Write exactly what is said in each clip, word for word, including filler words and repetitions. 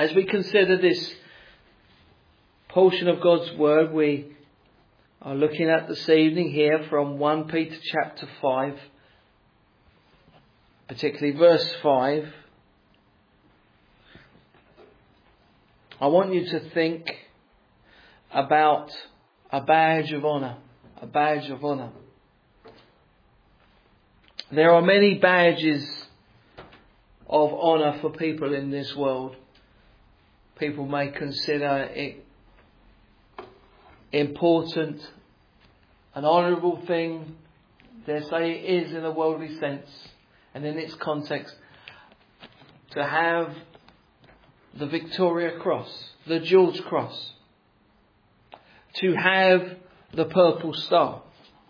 As we consider this portion of God's Word, we are looking at this evening here from First Peter chapter five, particularly verse five. I want you to think about a badge of honour. A badge of honour. There are many badges of honour for people in this world. People may consider it important, an honourable thing. They say it is in a worldly sense and in its context. To have the Victoria Cross, the George Cross. To have the Purple Star.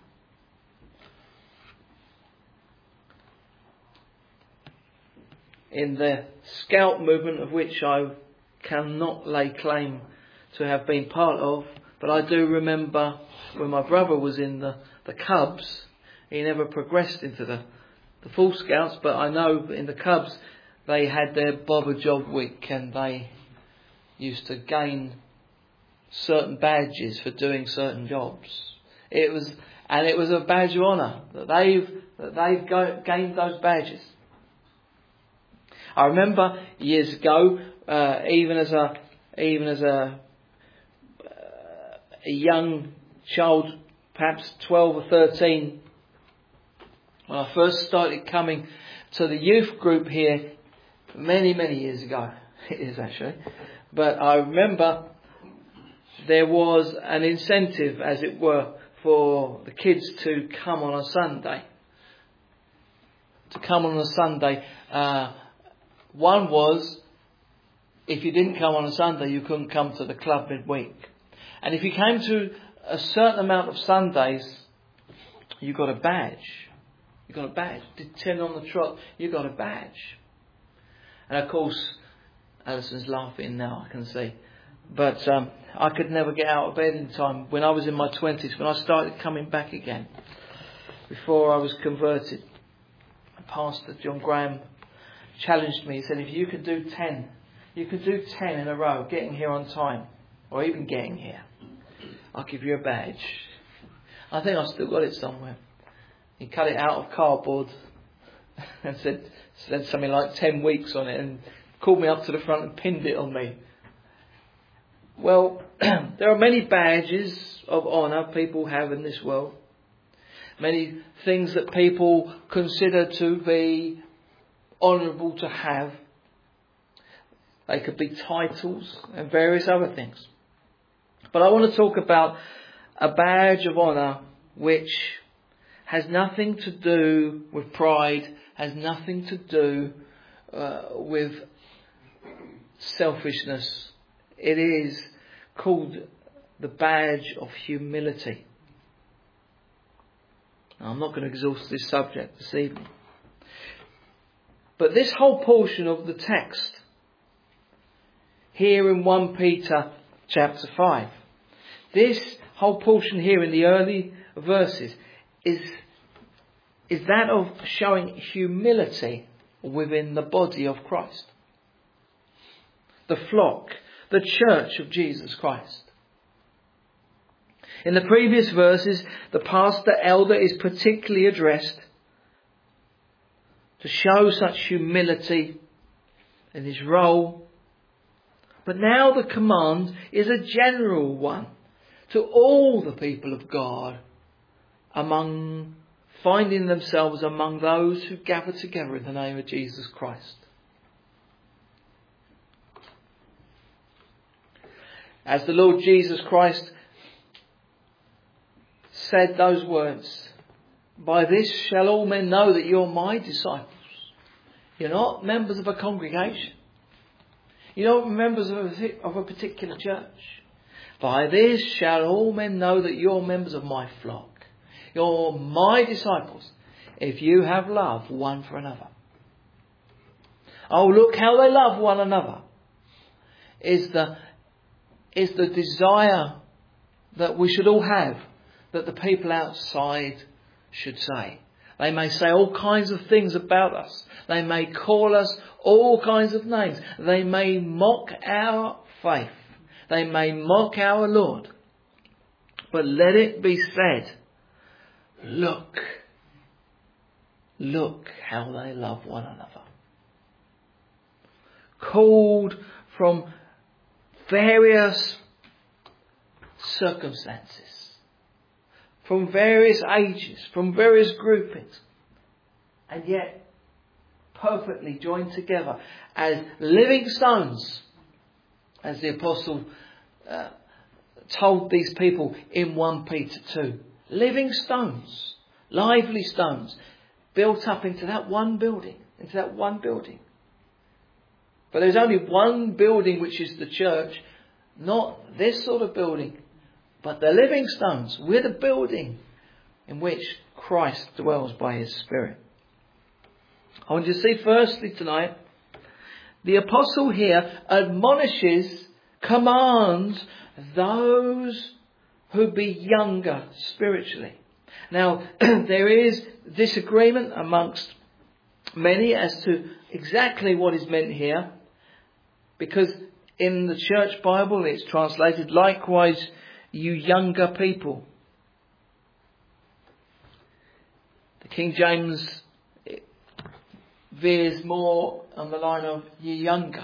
In the Scout movement, of which I cannot lay claim to have been part of, but I do remember when my brother was in the, the Cubs, he never progressed into the, the full Scouts, but I know in the Cubs they had their Bobber Job Week and they used to gain certain badges for doing certain jobs. It was, and it was a badge of honour that they've that they've go, gained those badges. I remember years ago, uh, even as a even as a uh, a young child, perhaps twelve or thirteen, when I first started coming to the youth group here, many many years ago, it is actually, but I remember there was an incentive, as it were, for the kids to come on a Sunday. To come on a Sunday. Uh, one was, if you didn't come on a Sunday, you couldn't come to the club midweek. And if you came to a certain amount of Sundays, you got a badge. You got a badge. Did ten on the trot, you got a badge. And of course, Alison's laughing now, I can see. But um, I could never get out of bed in time. When I was in my twenties, when I started coming back again, before I was converted, Pastor John Graham challenged me. He said, if you could do ten, you could do ten in a row, getting here on time, or even getting here, I'll give you a badge. I think I've still got it somewhere. He cut it out of cardboard and said, said something like ten weeks on it and called me up to the front and pinned it on me. Well, there are many badges of honour people have in this world. Many things that people consider to be honourable to have. They could be titles and various other things. But I want to talk about a badge of honour which has nothing to do with pride, has nothing to do uh, with selfishness. It is called the badge of humility. Now, I'm not going to exhaust this subject this evening. But this whole portion of the text here in First Peter chapter five, this whole portion here in the early verses is, is that of showing humility within the body of Christ. The flock, the church of Jesus Christ. In the previous verses, the pastor elder is particularly addressed to show such humility in his role. But now the command is a general one to all the people of God, among finding themselves among those who gather together in the name of Jesus Christ. As the Lord Jesus Christ said those words, by this shall all men know that you're my disciples. You're not members of a congregation. You're not members of a, of a particular church. By this shall all men know that you're members of my flock. You're my disciples if you have love one for another. Oh, look how they love one another. Is the is the desire that we should all have, that the people outside should say. They may say all kinds of things about us. They may call us all kinds of names. They may mock our faith. They may mock our Lord. But let it be said, look, look how they love one another. Called from various circumstances, from various ages, from various groupings, and yet perfectly joined together as living stones, as the apostle uh, told these people in First Peter two. Living stones, lively stones, built up into that one building, into that one building. But there's only one building, which is the church, not this sort of building, but the living stones. We're the building in which Christ dwells by his Spirit. I want you to see firstly tonight, the apostle here admonishes, commands those who be younger spiritually. Now, there is disagreement amongst many as to exactly what is meant here, because in the church Bible it's translated, likewise you younger people. The King James veers more on the line of you younger.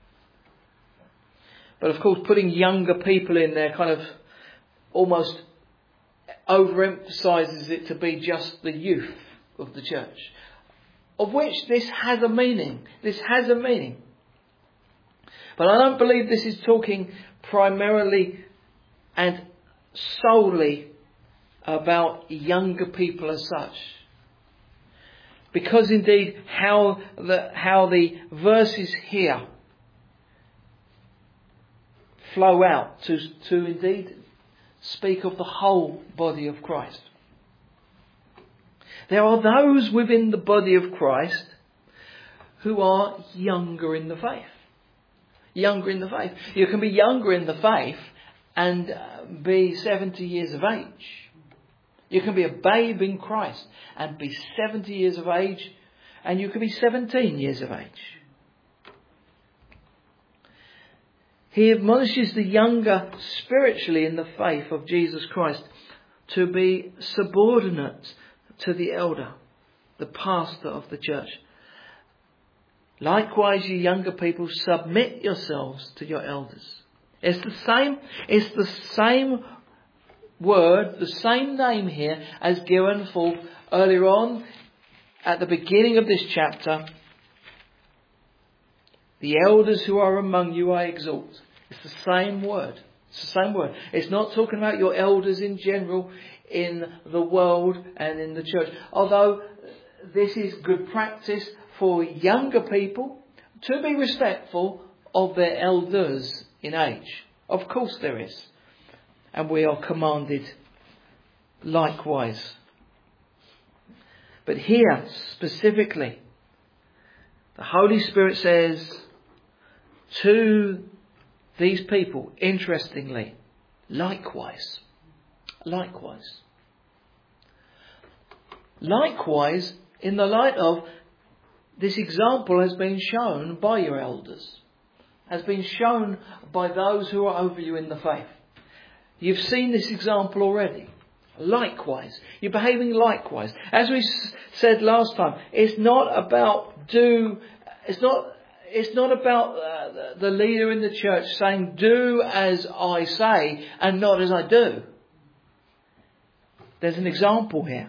But of course, putting younger people in there kind of almost overemphasises it to be just the youth of the church. Of which this has a meaning. This has a meaning. But I don't believe this is talking primarily and solely about younger people as such. Because indeed how the, how the verses here flow out to, to indeed speak of the whole body of Christ. There are those within the body of Christ who are younger in the faith. Younger in the faith. You can be younger in the faith and be seventy years of age. You can be a babe in Christ and be seventy years of age, and you can be seventeen years of age. He admonishes the younger spiritually in the faith of Jesus Christ to be subordinate to the elder, the pastor of the church. Likewise, you younger people, submit yourselves to your elders. It's the same, it's the same word, the same name here as given forth earlier on at the beginning of this chapter. The elders who are among you I exhort. It's the same word. It's the same word. It's not talking about your elders in general in the world and in the church. Although this is good practice for younger people to be respectful of their elders in age. Of course there is. And we are commanded likewise. But here specifically, the Holy Spirit says to these people, interestingly, likewise. Likewise. Likewise, in the light of this example has been shown by your elders, has been shown by those who are over you in the faith. You've seen this example already. Likewise. You're behaving likewise. As we said last time, it's not about do, it's not, it's not about uh, the leader in the church saying do as I say and not as I do. There's an example here.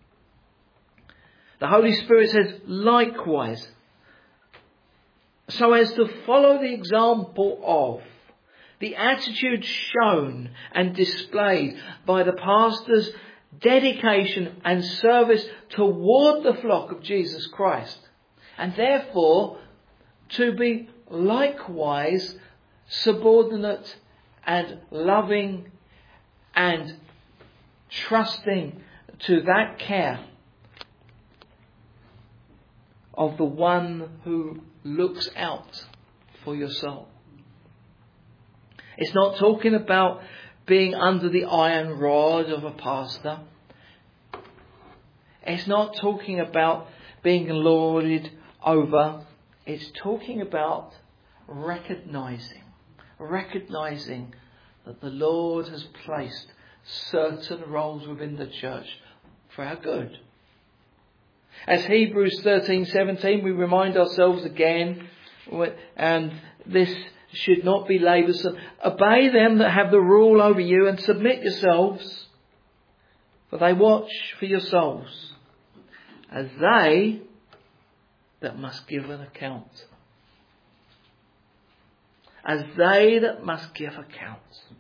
The Holy Spirit says likewise, so as to follow the example of the attitude shown and displayed by the pastor's dedication and service toward the flock of Jesus Christ. And therefore, to be likewise subordinate and loving and trusting to that care of the one who looks out for your soul. It's not talking about being under the iron rod of a pastor. It's not talking about being lorded over. It's talking about recognising, recognising that the Lord has placed certain roles within the church for our good. As Hebrews thirteen seventeen, we remind ourselves again, and this should not be laboursome. Obey them that have the rule over you and submit yourselves, for they watch for your souls, as they that must give an account. As they that must give account.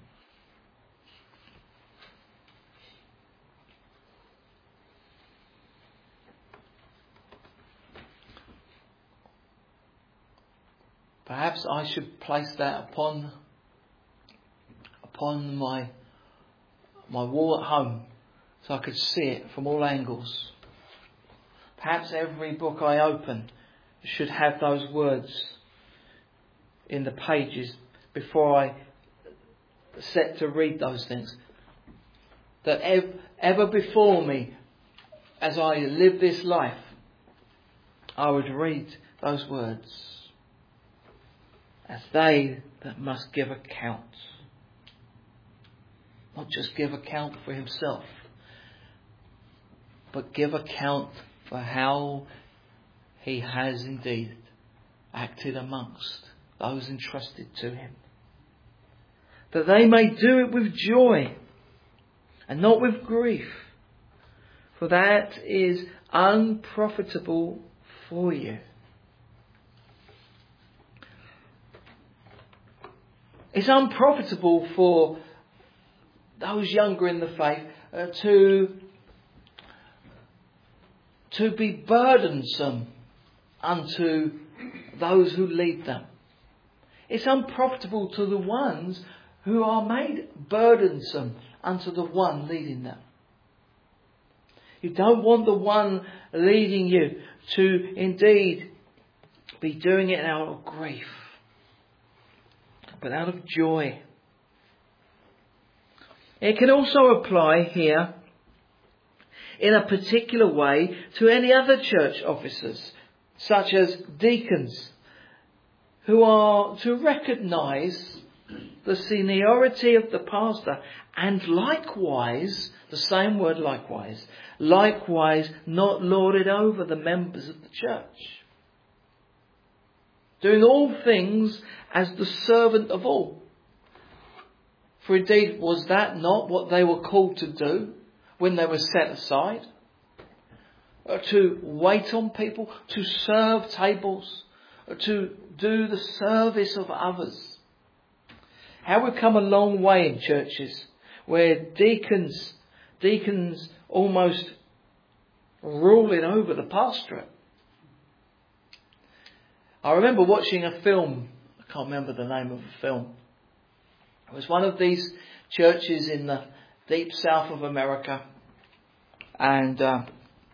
Perhaps I should place that upon upon my my wall at home, so I could see it from all angles. Perhaps every book I open should have those words in the pages before I set to read those things. That ev- ever before me, as I live this life, I would read those words. As they that must give account. Not just give account for himself, but give account for how he has indeed acted amongst those entrusted to him. That they may do it with joy and not with grief, for that is unprofitable for you. It's unprofitable for those younger in the faith uh, to, to be burdensome unto those who lead them. It's unprofitable to the ones who are made burdensome unto the one leading them. You don't want the one leading you to indeed be doing it out of grief, but out of joy. It can also apply here in a particular way to any other church officers, such as deacons, who are to recognise the seniority of the pastor and likewise, the same word likewise, likewise not lord it over the members of the church. Doing all things as the servant of all. For indeed, was that not what they were called to do when they were set aside? To wait on people, to serve tables, to do the service of others. How we've come a long way in churches where deacons, deacons almost rule it over the pastorate. I remember watching a film, I can't remember the name of the film. It was one of these churches in the deep south of America. And uh,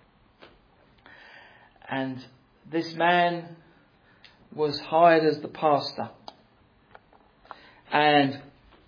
and this man was hired as the pastor. And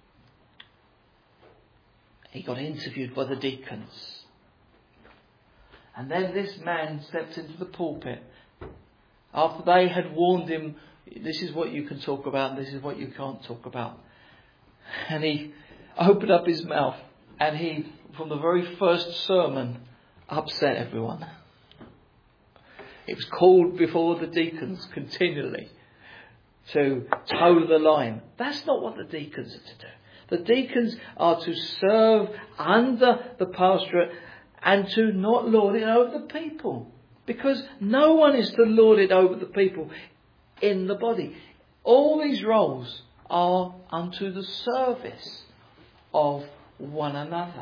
he got interviewed by the deacons. And then this man stepped into the pulpit after they had warned him, this is what you can talk about, this is what you can't talk about. And he opened up his mouth and he, from the very first sermon, upset everyone. It was called before the deacons continually to toe the line. That's not what the deacons are to do. The deacons are to serve under the pastorate and to not lord it over the people. Because no one is to lord it over the people in the body. All these roles are unto the service of one another.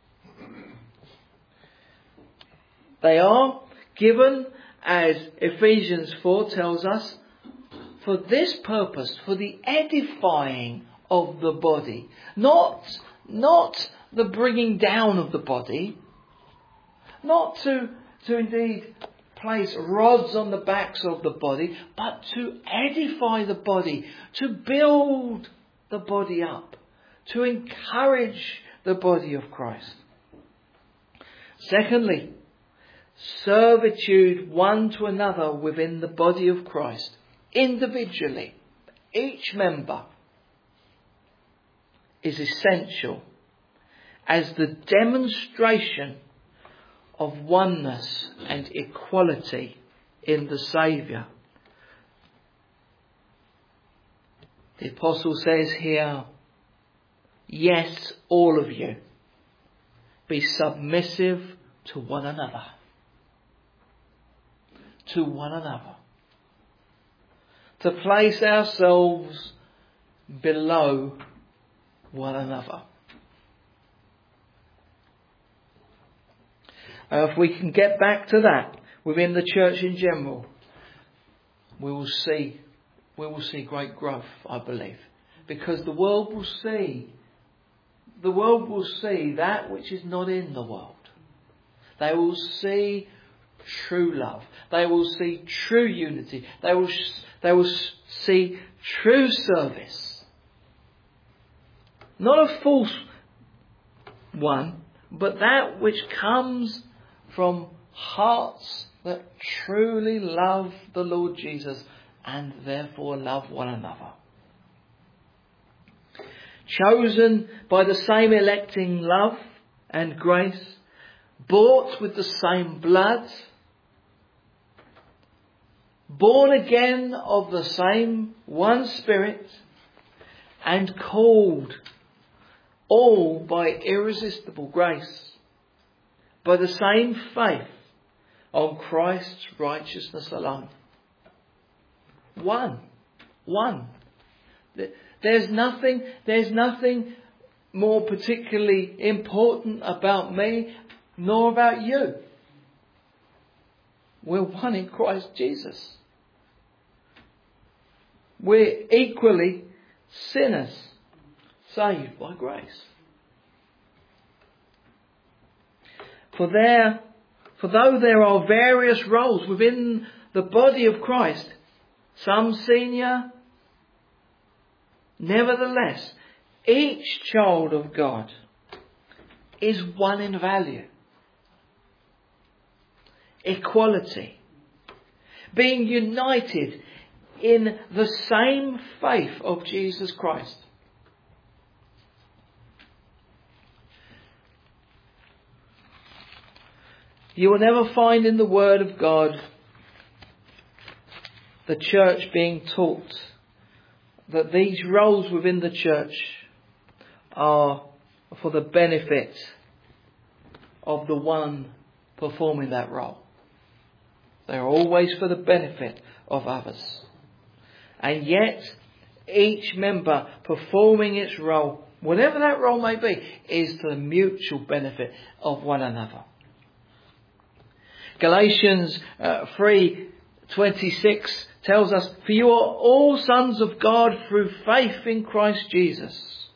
They are given, as Ephesians four tells us, for this purpose, for the edifying of the body. Not, not the bringing down of the body. Not to, to indeed place rods on the backs of the body, but to edify the body, to build the body up, to encourage the body of Christ. Secondly, servitude one to another within the body of Christ, individually, each member, is essential as the demonstration of oneness and equality in the Saviour. The Apostle says here, yes, all of you, be submissive to one another. To one another. To place ourselves below one another. Uh, if we can get back to that within the church in general, we will see, we will see great growth, I believe, because the world will see, the world will see that which is not in the world. They will see true love. They will see true unity. They will, they will see true service. Not a false one, but that which comes from hearts that truly love the Lord Jesus and therefore love one another. Chosen by the same electing love and grace, bought with the same blood, born again of the same one Spirit, and called all by irresistible grace, by the same faith on Christ's righteousness alone. One. One. There's nothing, there's nothing more particularly important about me nor about you. We're one in Christ Jesus. We're equally sinners saved by grace. For there, for though there are various roles within the body of Christ, some senior, nevertheless, each child of God is one in value. Equality. Being united in the same faith of Jesus Christ. You will never find in the Word of God the church being taught that these roles within the church are for the benefit of the one performing that role. They are always for the benefit of others. And yet, each member performing its role, whatever that role may be, is to the mutual benefit of one another. Galatians uh, three twenty-six tells us, for you are all sons of God through faith in Christ Jesus.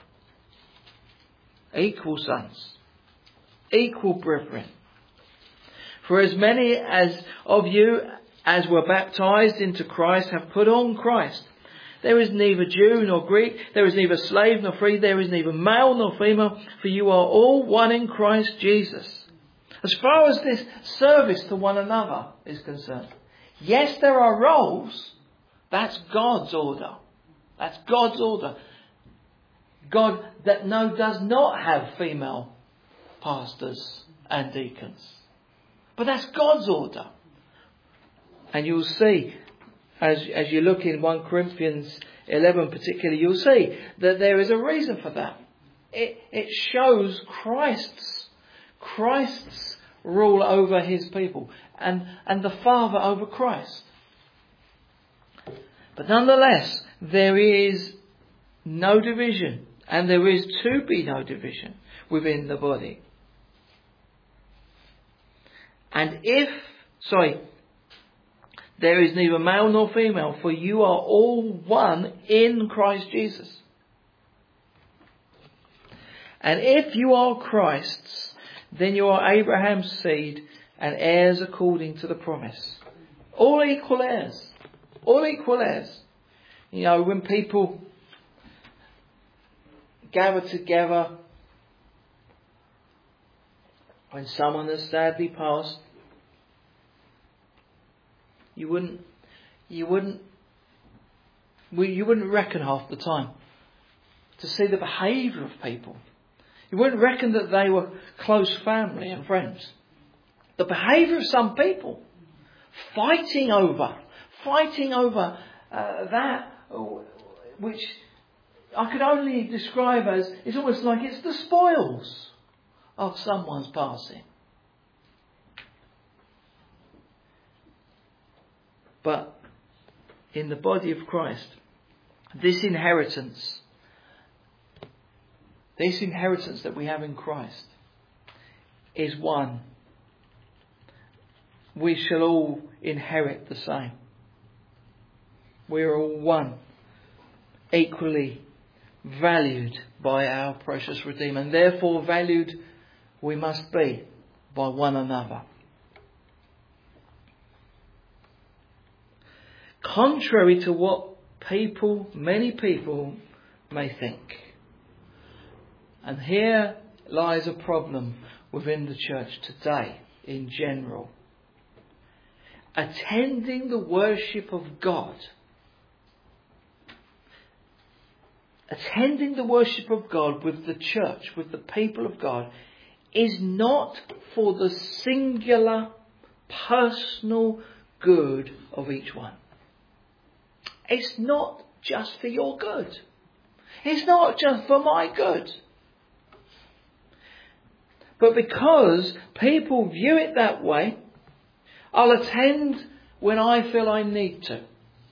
Equal sons. Equal brethren. For as many as of you as were baptized into Christ have put on Christ. There is neither Jew nor Greek, there is neither slave nor free, there is neither male nor female, for you are all one in Christ Jesus. As far as this service to one another is concerned, yes, there are roles. That's God's order. That's God's order. God that no does not have female pastors and deacons. But that's God's order. And you'll see, as, as you look in First Corinthians eleven particularly, you'll see that there is a reason for that. It, it shows Christ's Christ's rule over his people and, and the Father over Christ. But nonetheless, there is no division, and there is to be no division within the body. And if, sorry, there is neither male nor female, for you are all one in Christ Jesus. And if you are Christ's, then you are Abraham's seed and heirs according to the promise. All equal heirs. All equal heirs. You know, when people gather together, when someone has sadly passed, you wouldn't, you wouldn't, well, you wouldn't reckon half the time to see the behaviour of people. You wouldn't reckon that they were close family and friends. The behaviour of some people, fighting over, fighting over uh, that which I could only describe as, it's almost like it's the spoils of someone's passing. But in the body of Christ, this inheritance, this inheritance that we have in Christ is one. We shall all inherit the same. We are all one, equally valued by our precious Redeemer, and therefore valued we must be by one another. Contrary to what people, many people may think. And here lies a problem within the church today in general. Attending the worship of God, attending the worship of God with the church, with the people of God, is not for the singular, personal good of each one. It's not just for your good. It's not just for my good. But because people view it that way, I'll attend when I feel I need to.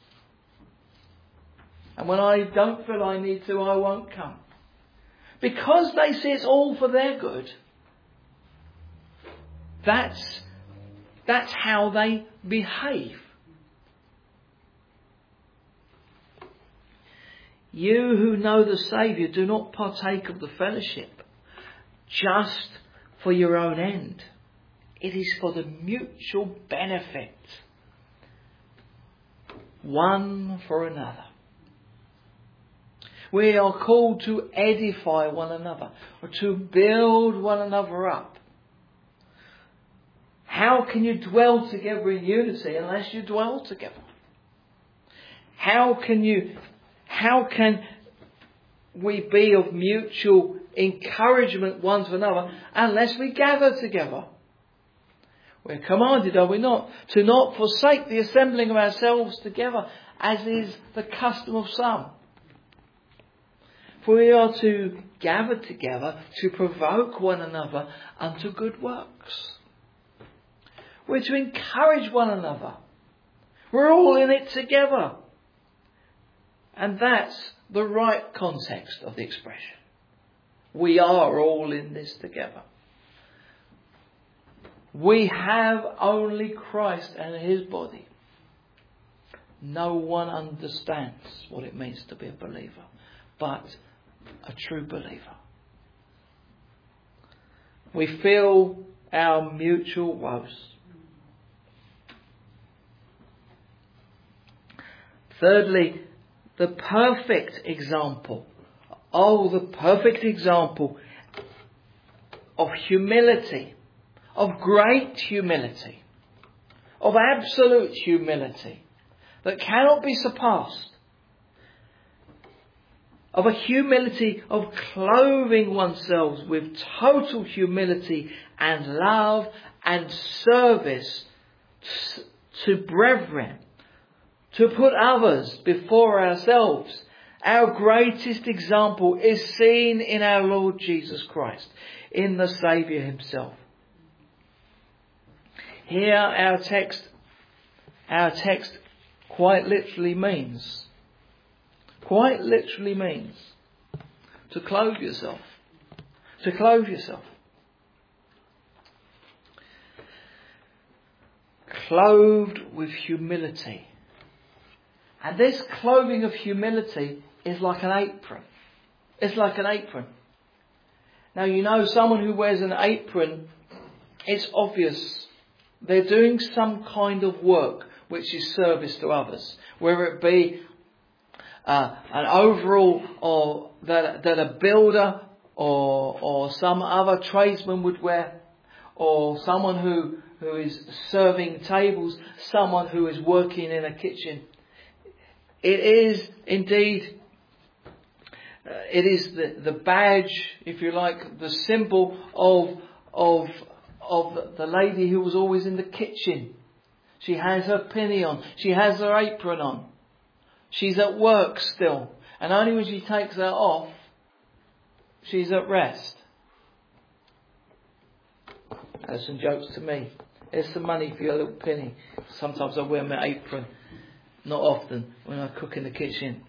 And when I don't feel I need to, I won't come. Because they see it's all for their good. That's, that's how they behave. You who know the Saviour, do not partake of the fellowship just for your own end. It is for the mutual benefit, one for another. We are called to edify one another, or to build one another up. How can you dwell together in unity unless you dwell together? How can you, how can we be of mutual encouragement one to another unless we gather together? We're commanded, are we not, to not forsake the assembling of ourselves together, as is the custom of some. For we are to gather together to provoke one another unto good works. We're to encourage one another. We're all in it together. And that's the right context of the expression. We are all in this together. We have only Christ and His body. No one understands what it means to be a believer, but a true believer. We feel our mutual woes. Thirdly, the perfect example. Oh, the perfect example of humility. Of great humility, of absolute humility that cannot be surpassed, of a humility of clothing oneself with total humility and love and service to brethren, to put others before ourselves. Our greatest example is seen in our Lord Jesus Christ, in the Saviour Himself. Here our text, our text quite literally means, quite literally means to clothe yourself, to clothe yourself. Clothed with humility. And this clothing of humility is like an apron. It's like an apron. Now you know someone who wears an apron, it's obvious they're doing some kind of work which is service to others, whether it be uh, an overall or that, that a builder or or some other tradesman would wear, or someone who who is serving tables, someone who is working in a kitchen. It is indeed, uh, it is the, the badge, if you like, the symbol of, of, of the lady who was always in the kitchen. She has her penny on. She has her apron on. She's at work still. And only when she takes that off, she's at rest. There's some jokes to me. Here's some money for your little penny. Sometimes I wear my apron. Not often, when I cook in the kitchen.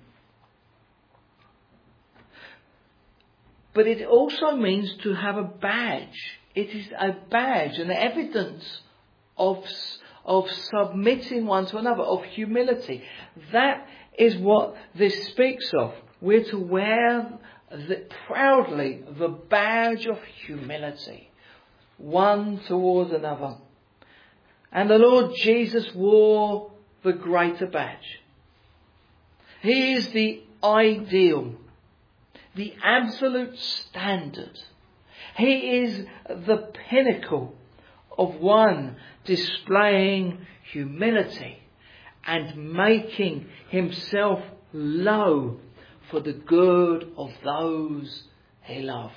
But it also means to have a badge. It is a badge, an evidence of, of submitting one to another, of humility. That is what this speaks of. We're to wear the, proudly the badge of humility, one towards another. And the Lord Jesus wore the greater badge. He is the ideal, the absolute standard. He is the pinnacle of one displaying humility and making himself low for the good of those he loved.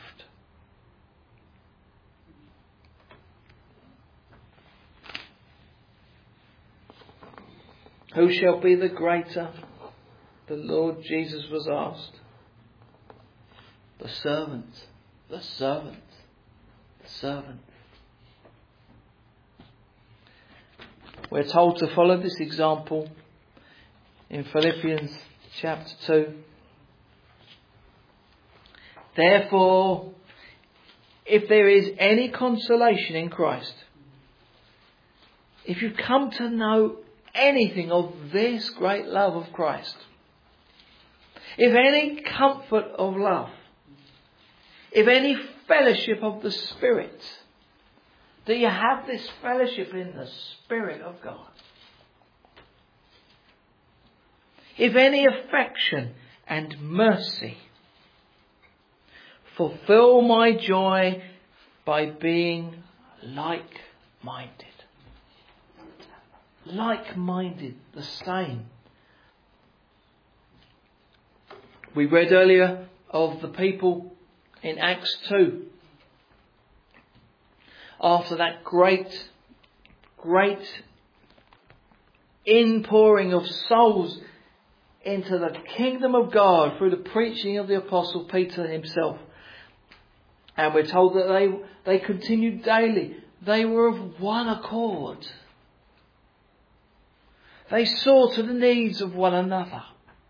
Who shall be the greater? The Lord Jesus was asked. The servant, the servant, the servant. We're told to follow this example in Philippians chapter two. Therefore, if there is any consolation in Christ, if you come to know anything of this great love of Christ, if any comfort of love, if any fellowship of the Spirit, do you have this fellowship in the Spirit of God? If any affection and mercy, fulfill my joy by being like-minded. Like-minded, the same. We read earlier of the people in Acts two. After that great, great inpouring of souls into the kingdom of God through the preaching of the Apostle Peter himself. And we're told that they, they continued daily. They were of one accord. They saw to the needs of one another.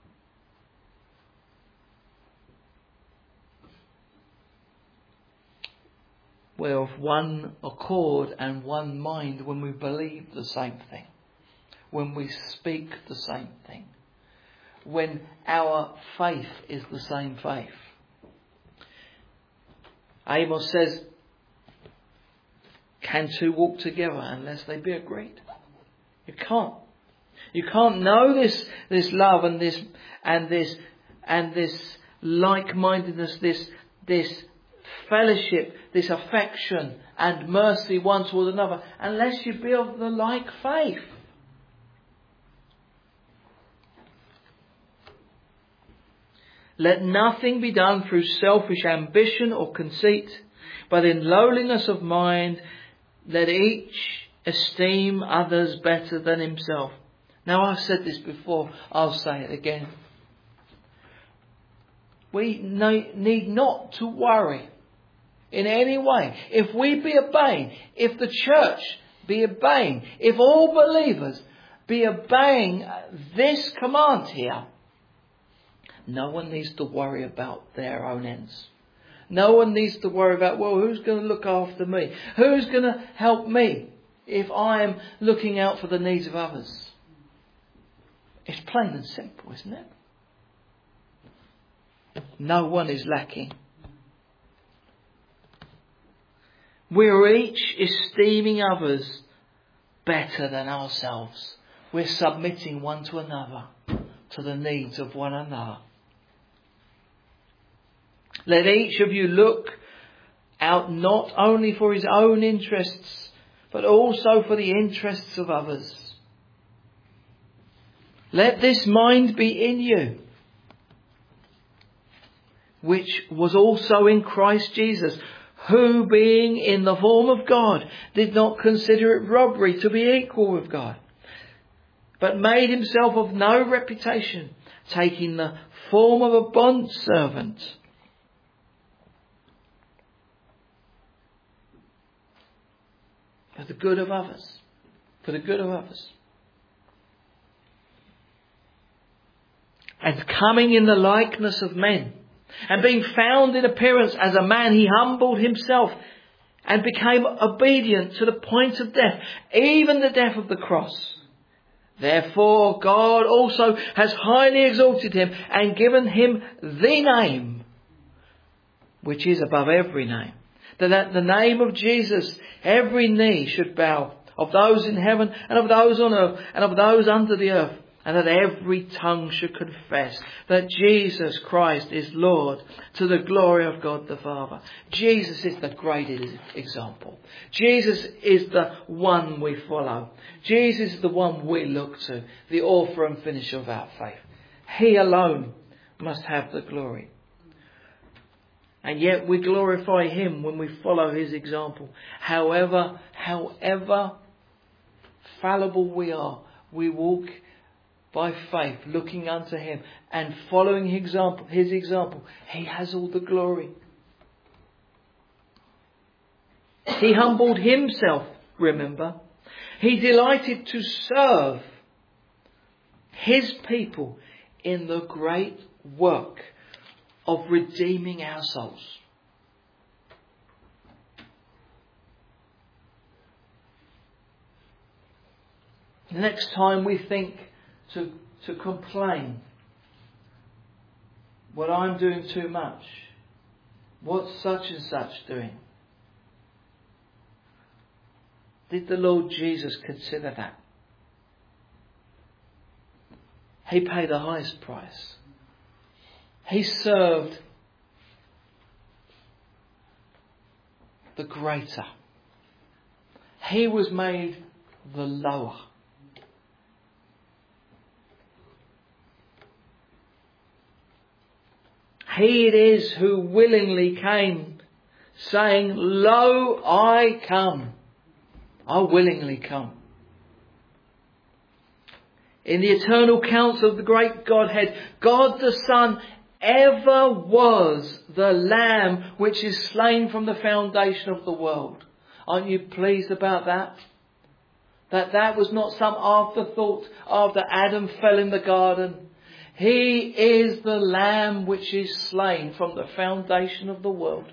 We're of one accord and one mind when we believe the same thing. When we speak the same thing. When our faith is the same faith. Amos says, can two walk together unless they be agreed? You can't. You can't know this, this love and this, and this, and this like-mindedness, this, this fellowship, this affection and mercy one toward another, unless you be of the like faith. Let nothing be done through selfish ambition or conceit, but in lowliness of mind, let each esteem others better than himself. Now, I've said this before, I'll say it again. We need not to worry in any way. If we be obeying, if the church be obeying, if all believers be obeying this command here, no one needs to worry about their own ends. No one needs to worry about, well, who's going to look after me? Who's going to help me if I am looking out for the needs of others? It's plain and simple, isn't it? No one is lacking. We're each esteeming others better than ourselves. We're submitting one to another, to the needs of one another. Let each of you look out not only for his own interests, but also for the interests of others. Let this mind be in you, which was also in Christ Jesus, who being in the form of God did not consider it robbery to be equal with God, but made himself of no reputation, taking the form of a bondservant, for the good of others, for the good of others. And coming in the likeness of men, and being found in appearance as a man, he humbled himself and became obedient to the point of death, even the death of the cross. Therefore God also has highly exalted him and given him the name which is above every name, that at the name of Jesus every knee should bow, of those in heaven and of those on earth and of those under the earth, and that every tongue should confess that Jesus Christ is Lord, to the glory of God the Father. Jesus is the greatest example. Jesus is the one we follow. Jesus is the one we look to, the author and finisher of our faith. He alone must have the glory. And yet we glorify him when we follow his example. However, however fallible we are, we walk by faith, looking unto him and following his example, his example. He has all the glory. He humbled himself, remember. He delighted to serve his people in the great work of redeeming our souls. The next time we think To, to complain, what I'm doing too much, what's such and such doing. Did the Lord Jesus consider that? He paid the highest price. He served the greater. He was made the lower. He it is who willingly came, saying, Lo, I come. I willingly come. In the eternal counsel of the great Godhead, God the Son ever was the Lamb which is slain from the foundation of the world. Aren't you pleased about that? That that was not some afterthought after Adam fell in the garden. He is the Lamb which is slain from the foundation of the world.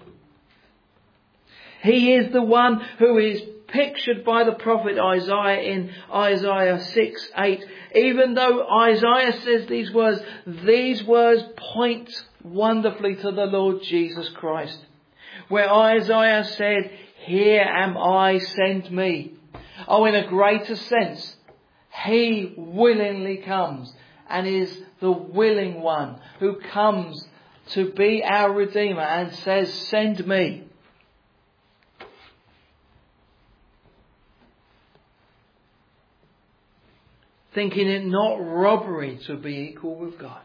He is the one who is pictured by the prophet Isaiah in Isaiah six eight. Even though Isaiah says these words, these words point wonderfully to the Lord Jesus Christ. Where Isaiah said, Here am I, send me. Oh, in a greater sense, he willingly comes and is the willing one who comes to be our Redeemer and says, Send me. Thinking it not robbery to be equal with God.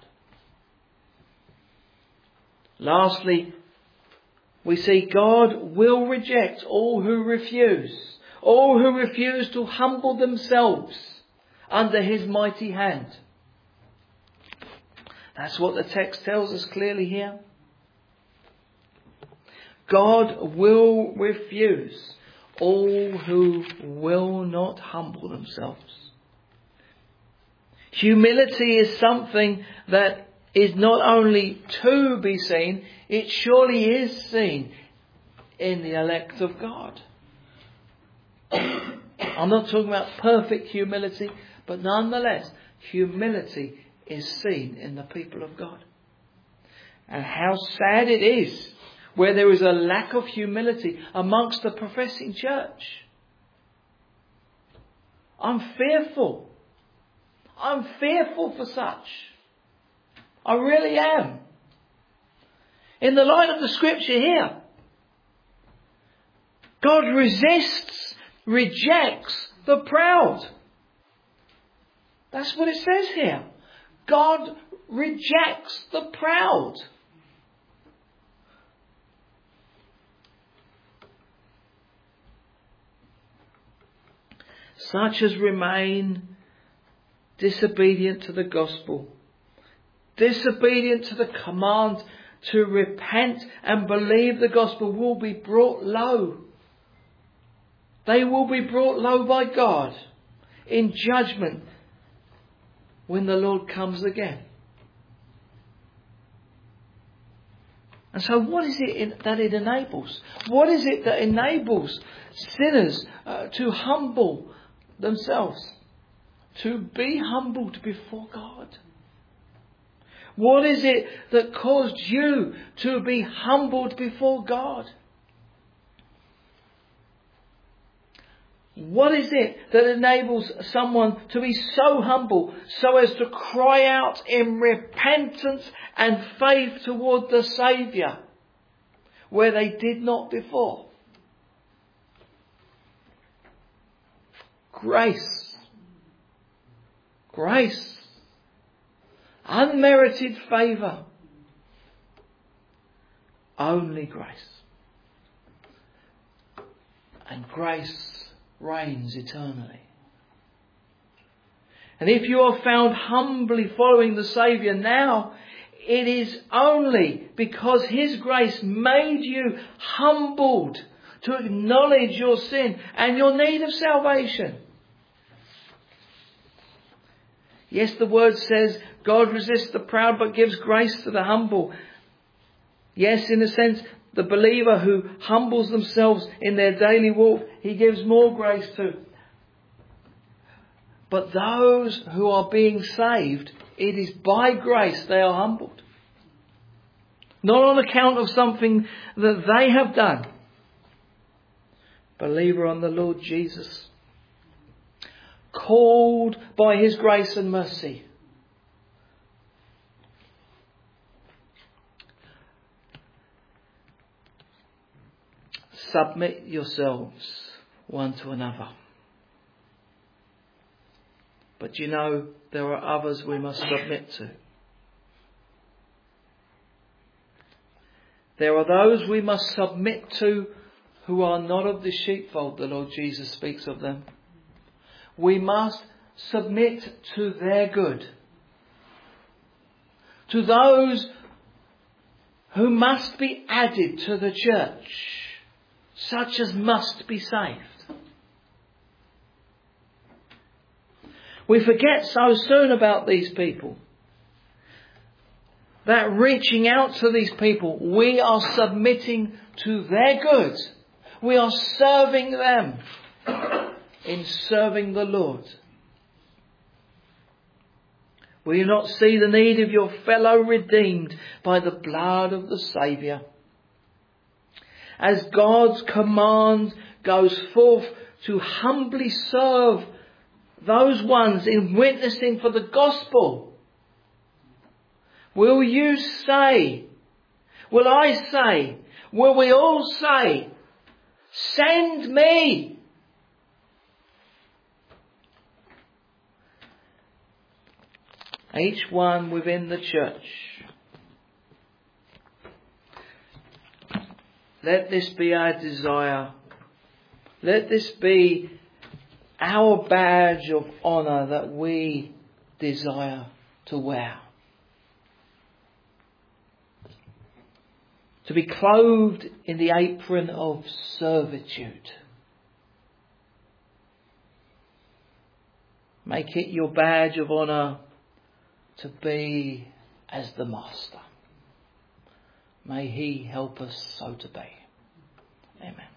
Lastly, we see God will reject all who refuse, all who refuse to humble themselves under his mighty hand. That's what the text tells us clearly here. God will refuse all who will not humble themselves. Humility is something that is not only to be seen, it surely is seen in the elect of God. I'm not talking about perfect humility, but nonetheless, humility is seen in the people of God. And how sad it is where there is a lack of humility amongst the professing church. I'm fearful. I'm fearful for such. I really am. In the light of the scripture here, God resists rejects the proud. That's what it says here. God rejects the proud. Such as remain disobedient to the gospel, disobedient to the command to repent and believe the gospel, will be brought low. They will be brought low by God in judgment when the Lord comes again. And so what is it in, that it enables? What is it that enables sinners uh, to humble themselves? To be humbled before God? What is it that caused you to be humbled before God? What is it that enables someone to be so humble so as to cry out in repentance and faith toward the Saviour where they did not before? Grace. Grace. Unmerited favour. Only grace. And grace reigns eternally. And if you are found humbly following the Saviour now, it is only because His grace made you humbled to acknowledge your sin and your need of salvation. Yes, the word says God resists the proud but gives grace to the humble. Yes, in a sense, the believer who humbles themselves in their daily walk, He gives more grace to. But those who are being saved, it is by grace they are humbled. Not on account of something that they have done. Believer on the Lord Jesus, called by His grace and mercy, submit yourselves one to another. But you know, there are others we must submit to. There are those we must submit to who are not of the sheepfold. The Lord Jesus speaks of them. We must submit to their good. To those who must be added to the church, such as must be saved. We forget so soon about these people. That reaching out to these people, we are submitting to their good. We are serving them in serving the Lord. Will you not see the need of your fellow redeemed by the blood of the Saviour? As God's command goes forth to humbly serve those ones in witnessing for the gospel, will you say, will I say, will we all say, send me? Each one within the church. Let this be our desire. Let this be our badge of honour that we desire to wear. To be clothed in the apron of servitude. Make it your badge of honour to be as the Master. May He help us so to be. Amen.